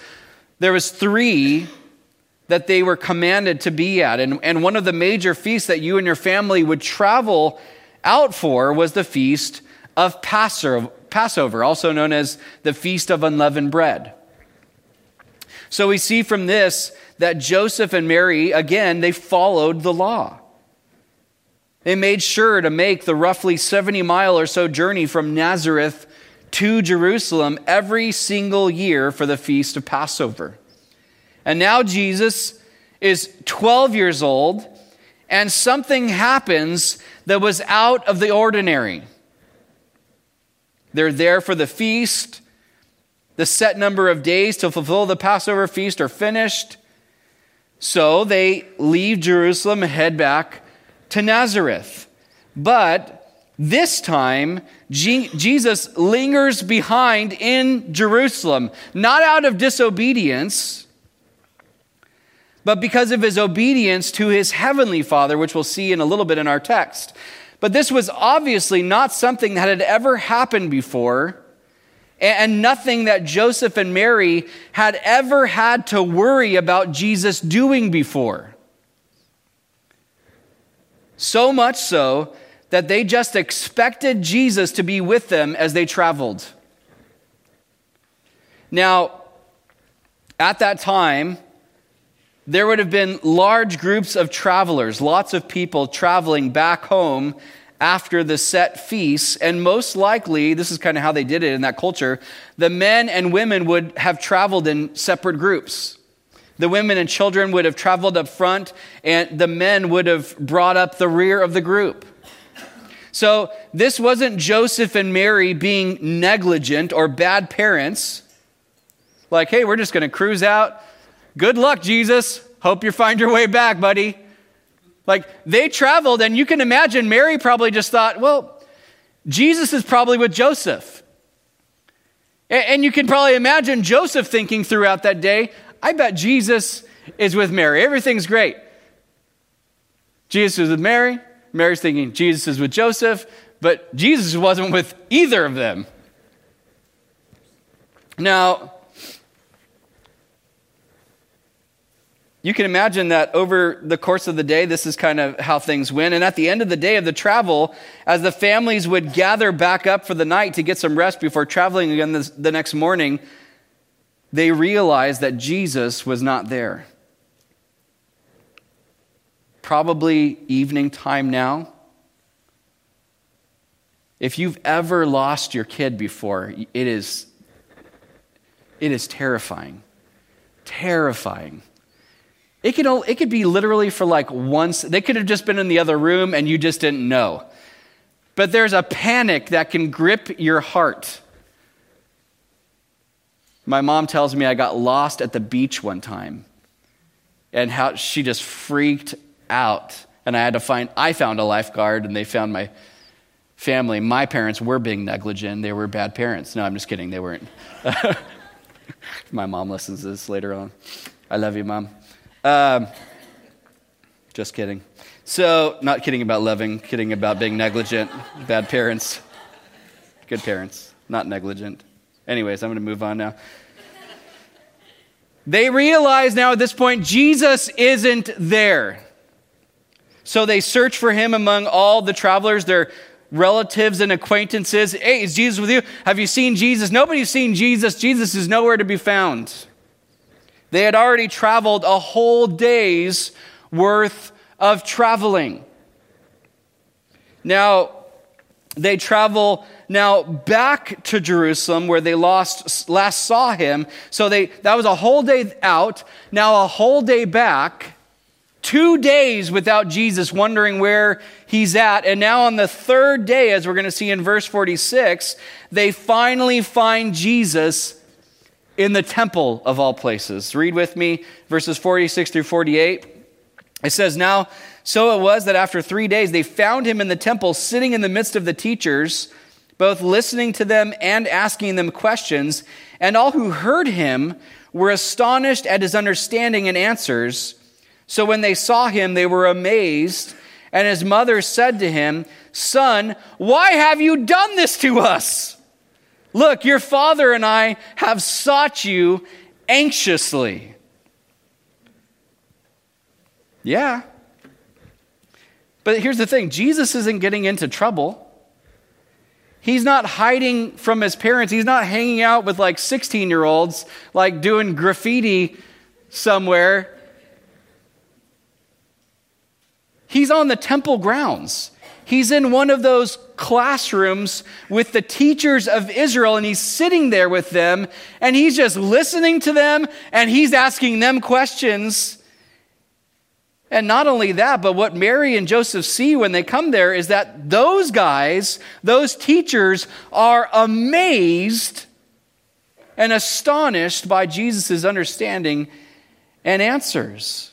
3 that they were commanded to be at. And one of the major feasts that you and your family would travel out for was the Feast of Passover, also known as the Feast of Unleavened Bread. So we see from this that Joseph and Mary, again, they followed the law. They made sure to make the roughly 70-mile or so journey from Nazareth to Jerusalem every single year for the Feast of Passover. And now Jesus is 12 years old, and something happens that was out of the ordinary. They're there for the feast. The set number of days to fulfill the Passover feast are finished. So they leave Jerusalem and head back to Nazareth. But this time, Jesus lingers behind in Jerusalem, not out of disobedience, but because of his obedience to his heavenly Father, which we'll see in a little bit in our text. But this was obviously not something that had ever happened before, and nothing that Joseph and Mary had ever had to worry about Jesus doing before. So much so that they just expected Jesus to be with them as they traveled. Now, at that time, there would have been large groups of travelers, lots of people traveling back home after the set feasts, and most likely, this is kind of how they did it in that culture, the men and women would have traveled in separate groups. The women and children would have traveled up front, and the men would have brought up the rear of the group. So this wasn't Joseph and Mary being negligent or bad parents, like, hey, we're just going to cruise out. Good luck, Jesus. Hope you find your way back, buddy. Like, they traveled, and you can imagine Mary probably just thought, well, Jesus is probably with Joseph. And you can probably imagine Joseph thinking throughout that day, I bet Jesus is with Mary. Everything's great. Jesus is with Mary. Mary's thinking Jesus is with Joseph, but Jesus wasn't with either of them. Now, you can imagine that over the course of the day, this is kind of how things went. And at the end of the day of the travel, as the families would gather back up for the night to get some rest before traveling again the next morning, they realized that Jesus was not there. Probably evening time now. If you've ever lost your kid before, it is terrifying. Terrifying. It could be literally for like once. They could have just been in the other room and you just didn't know. But there's a panic that can grip your heart. My mom tells me I got lost at the beach one time and how she just freaked out. And I found a lifeguard and they found my family. My parents were being negligent. They were bad parents. No, I'm just kidding. They weren't. My mom listens to this later on. I love you, Mom. Just kidding. So, not kidding about loving, kidding about being negligent, bad parents, good parents, not negligent. Anyways, I'm going to move on now. They realize now at this point, Jesus isn't there. So they search for him among all the travelers. They're relatives and acquaintances, hey, is Jesus with you? Have you seen Jesus? Nobody's seen Jesus. Jesus is nowhere to be found. They had already traveled a whole day's worth of traveling. Now, they travel now back to Jerusalem where they last saw him. So that was a whole day out, now a whole day back, 2 days without Jesus, wondering where he's at. And now on the third day, as we're going to see in verse 46, they finally find Jesus in the temple of all places. Read with me verses 46 through 48. It says, "Now, so it was that after 3 days they found him in the temple, sitting in the midst of the teachers, both listening to them and asking them questions. And all who heard him were astonished at his understanding and answers. So when they saw him, they were amazed. And his mother said to him, 'Son, why have you done this to us? Look, your father and I have sought you anxiously.'" Yeah. But here's the thing. Jesus isn't getting into trouble. He's not hiding from his parents. He's not hanging out with like 16-year-olds, like doing graffiti somewhere. He's on the temple grounds. He's in one of those classrooms with the teachers of Israel, and he's sitting there with them, and he's just listening to them, and he's asking them questions. And not only that, but what Mary and Joseph see when they come there is that those guys, those teachers, are amazed and astonished by Jesus' understanding and answers.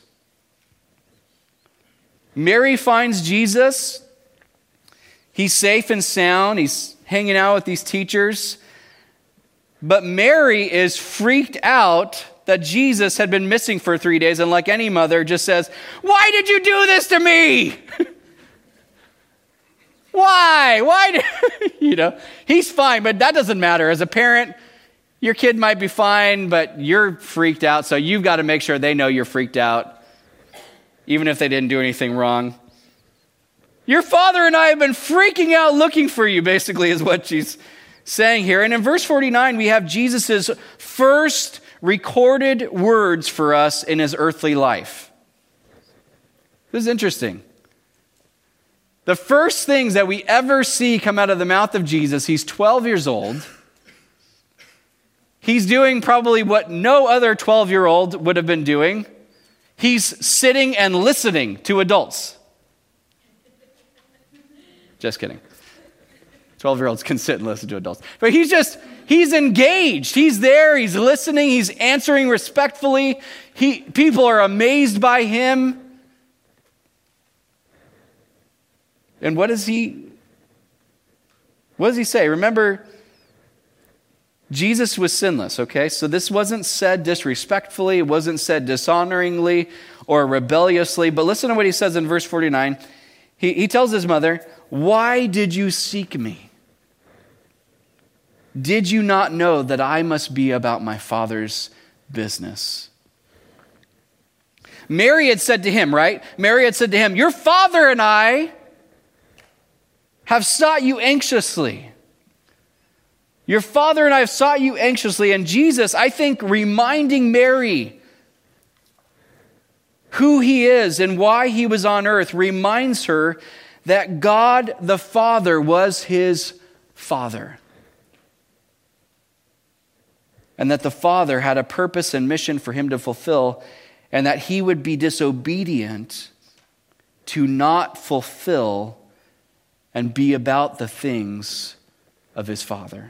Mary finds Jesus. He's safe and sound. He's hanging out with these teachers. But Mary is freaked out that Jesus had been missing for 3 days, and like any mother just says, "Why did you do this to me? Why he's fine, but that doesn't matter. As a parent, your kid might be fine, but you're freaked out, so you've got to make sure they know you're freaked out, even if they didn't do anything wrong. Your father and I have been freaking out looking for you," basically is what she's saying here. And in verse 49, we have Jesus' first recorded words for us in his earthly life. This is interesting. The first things that we ever see come out of the mouth of Jesus, he's 12 years old. He's doing probably what no other 12-year-old would have been doing. He's sitting and listening to adults. Just kidding. 12-year-olds can sit and listen to adults. But he's engaged. He's there. He's listening. He's answering respectfully. People are amazed by him. And what does he say? Remember, Jesus was sinless, okay? So this wasn't said disrespectfully. It wasn't said dishonoringly or rebelliously. But listen to what he says in verse 49. He tells his mother, "Why did you seek me? Did you not know that I must be about my Father's business?" Mary had said to him, right? Mary had said to him, "Your father and I have sought you anxiously." Your father and I have sought you anxiously. And Jesus, I think, reminding Mary who he is and why he was on earth, reminds her that God the Father was his Father. And that the Father had a purpose and mission for him to fulfill, and that he would be disobedient to not fulfill and be about the things of his Father.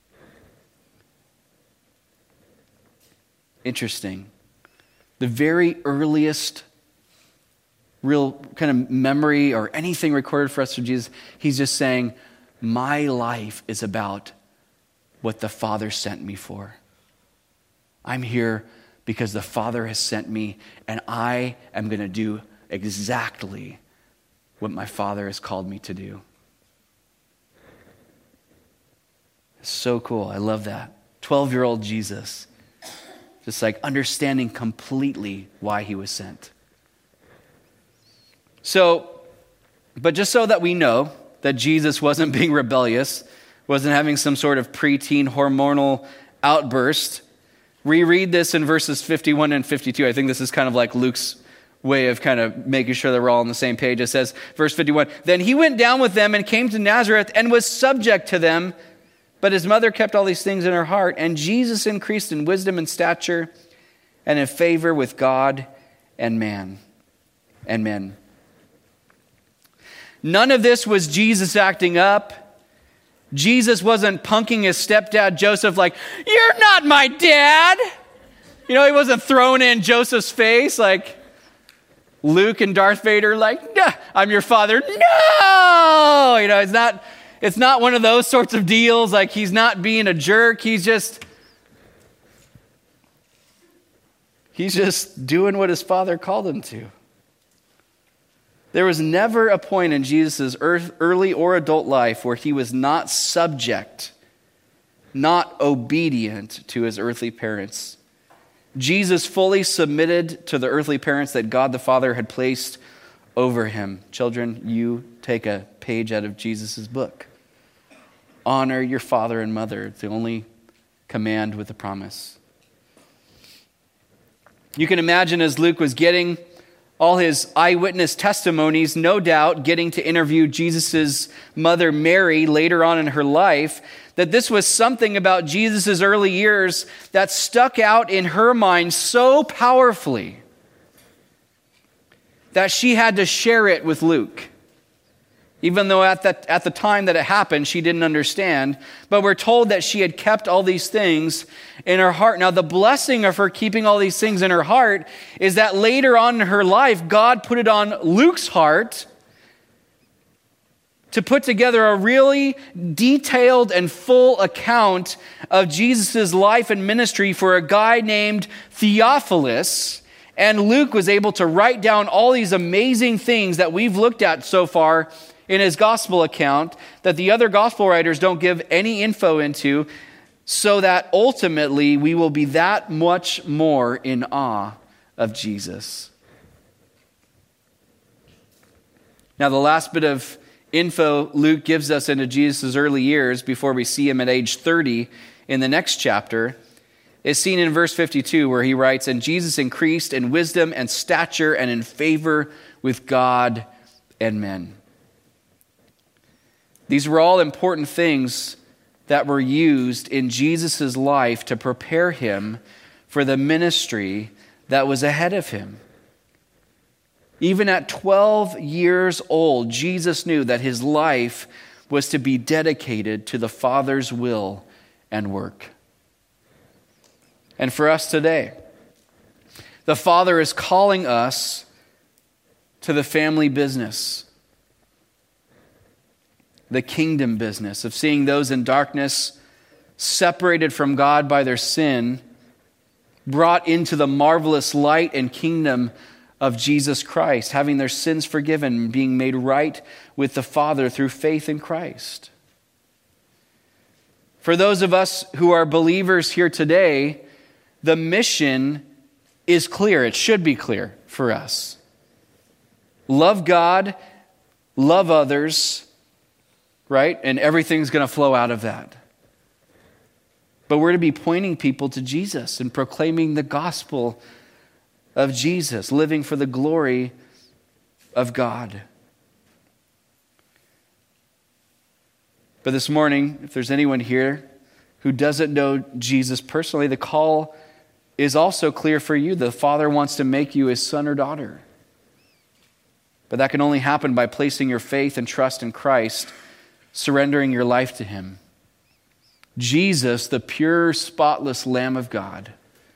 Interesting. The very earliest real kind of memory or anything recorded for us from Jesus, he's just saying, my life is about what the Father sent me for. I'm here because the Father has sent me, and I am going to do exactly what my Father has called me to do. It's so cool. I love that. 12-year-old Jesus. Just like understanding completely why he was sent. So, but just so that we know, that Jesus wasn't being rebellious, wasn't having some sort of preteen hormonal outburst. Reread this in verses 51 and 52. I think this is kind of like Luke's way of kind of making sure that we're all on the same page. It says, verse 51, "Then he went down with them and came to Nazareth and was subject to them. But his mother kept all these things in her heart. And Jesus increased in wisdom and stature and in favor with God and men." None of this was Jesus acting up. Jesus wasn't punking his stepdad Joseph like, "You're not my dad." He wasn't throwing in Joseph's face like Luke and Darth Vader like, "No, I'm your father." No! It's not one of those sorts of deals. Like, he's not being a jerk. He's just doing what his father called him to. There was never a point in Jesus' early or adult life where he was not subject, not obedient to his earthly parents. Jesus fully submitted to the earthly parents that God the Father had placed over him. Children, you take a page out of Jesus' book. Honor your father and mother. It's the only command with a promise. You can imagine as Luke was getting all his eyewitness testimonies, no doubt getting to interview Jesus' mother Mary later on in her life, that this was something about Jesus' early years that stuck out in her mind so powerfully that she had to share it with Luke. Even though at the time that it happened, she didn't understand. But we're told that she had kept all these things in her heart. Now, the blessing of her keeping all these things in her heart is that later on in her life, God put it on Luke's heart to put together a really detailed and full account of Jesus' life and ministry for a guy named Theophilus. And Luke was able to write down all these amazing things that we've looked at so far in his gospel account that the other gospel writers don't give any info into, so that ultimately we will be that much more in awe of Jesus. Now, the last bit of info Luke gives us into Jesus' early years before we see him at age 30 in the next chapter is seen in verse 52, where he writes, "And Jesus increased in wisdom and stature and in favor with God and men." These were all important things that were used in Jesus' life to prepare him for the ministry that was ahead of him. Even at 12 years old, Jesus knew that his life was to be dedicated to the Father's will and work. And for us today, the Father is calling us to the family business, the kingdom business of seeing those in darkness separated from God by their sin, brought into the marvelous light and kingdom of Jesus Christ, having their sins forgiven, being made right with the Father through faith in Christ. For those of us who are believers here today, the mission is clear. It should be clear for us. Love God, love others, right? And everything's going to flow out of that. But we're to be pointing people to Jesus and proclaiming the gospel of Jesus, living for the glory of God. But this morning, if there's anyone here who doesn't know Jesus personally, the call is also clear for you. The Father wants to make you his son or daughter. But that can only happen by placing your faith and trust in Christ, surrendering your life to him. Jesus, the pure, spotless Lamb of God,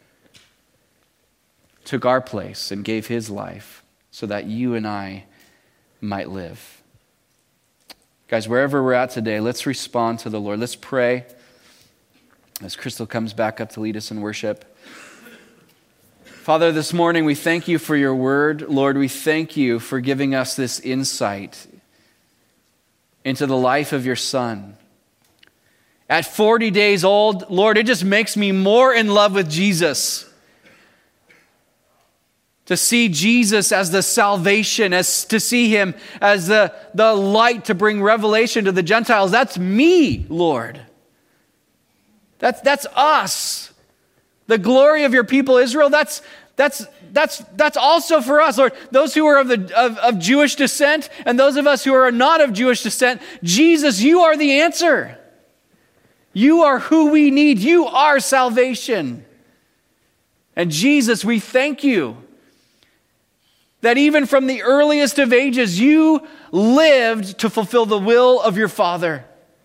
took our place and gave his life so that you and I might live. Guys, wherever we're at today, let's respond to the Lord. Let's pray as Crystal comes back up to lead us in worship. Father, this morning we thank you for your word. Lord, we thank you for giving us this insight into the life of your Son. At 40 days old, Lord, it just makes me more in love with Jesus. to see Jesus as the salvation, as to see him as the light to bring revelation to the Gentiles. That's me, Lord. That's us. The glory of your people Israel, that's also for us, Lord. Those who are of Jewish descent and those of us who are not of Jewish descent, Jesus, you are the answer. You are who we need. You are salvation. And Jesus, we thank you that even from the earliest of ages, you lived to fulfill the will of your Father.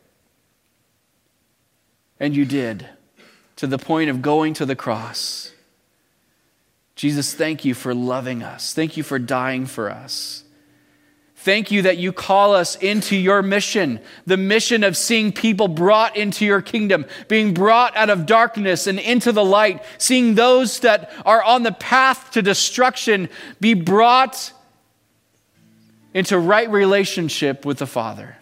And you did, to the point of going to the cross. Jesus, thank you for loving us. Thank you for dying for us. Thank you that you call us into your mission, the mission of seeing people brought into your kingdom, being brought out of darkness and into the light, seeing those that are on the path to destruction be brought into right relationship with the Father.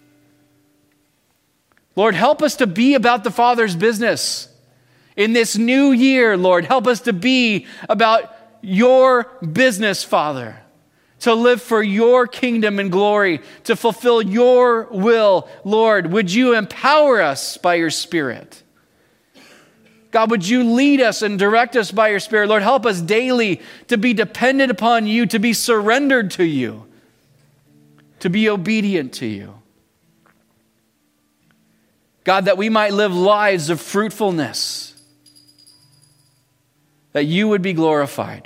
Lord, help us to be about the Father's business. In this new year, Lord, help us to be about your business, Father. To live for your kingdom and glory, to fulfill your will. Lord, would you empower us by your Spirit? God, would you lead us and direct us by your Spirit? Lord, help us daily to be dependent upon you, to be surrendered to you, to be obedient to you. God, that we might live lives of fruitfulness, that you would be glorified.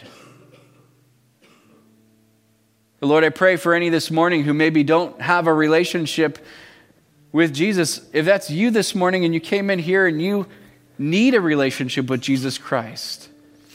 Lord, I pray for any this morning who maybe don't have a relationship with Jesus. If that's you this morning and you came in here and you need a relationship with Jesus Christ,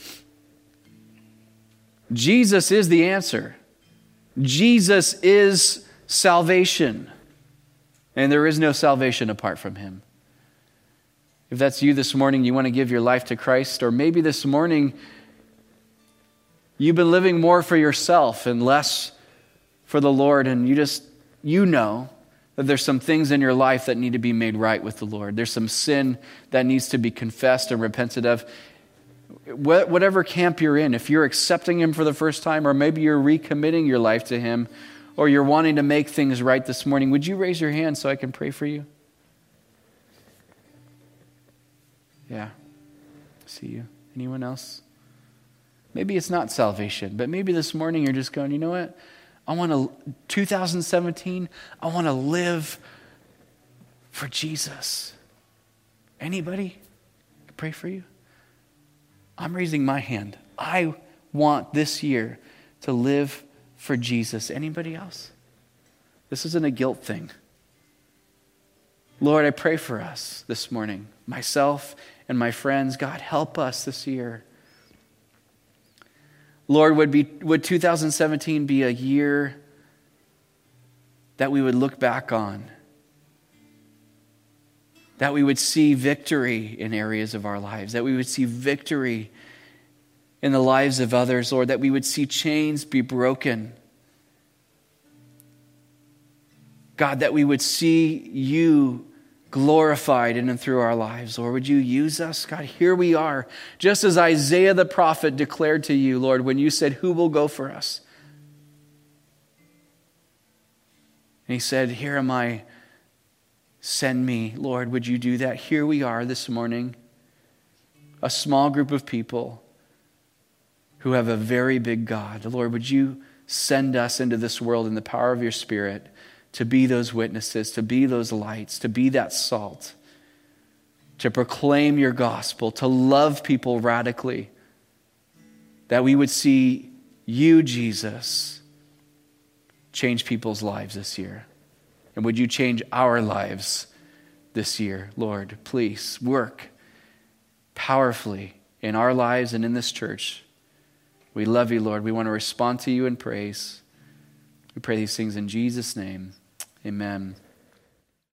Jesus is the answer. Jesus is salvation. And there is no salvation apart from him. If that's you this morning, you want to give your life to Christ, or maybe this morning you've been living more for yourself and less for the Lord, and you know that there's some things in your life that need to be made right with the Lord. There's some sin that needs to be confessed and repented of. Whatever camp you're in, if you're accepting him for the first time, or maybe you're recommitting your life to him, or you're wanting to make things right this morning, would you raise your hand so I can pray for you? Yeah. See you. Anyone else? Maybe it's not salvation, but maybe this morning you're just going, you know what? 2017, I want to live for Jesus. Anybody? Pray for you? I'm raising my hand. I want this year to live for Jesus. Anybody else? This isn't a guilt thing. Lord, I pray for us this morning, myself and my friends. God, help us this year. Lord, would 2017 be a year that we would look back on, that we would see victory in areas of our lives, that we would see victory in the lives of others, Lord, that we would see chains be broken. God, that we would see you glorified in and through our lives. Lord, would you use us? God, here we are. Just as Isaiah the prophet declared to you, Lord, when you said, who will go for us? And he said, here am I, send me. Lord, would you do that? Here we are this morning, a small group of people who have a very big God. Lord, would you send us into this world in the power of your Spirit to be those witnesses, to be those lights, to be that salt, to proclaim your gospel, to love people radically, that we would see you, Jesus, change people's lives this year. And would you change our lives this year? Lord, please work powerfully in our lives and in this church. We love you, Lord. We want to respond to you in praise. We pray these things in Jesus' name. Amen.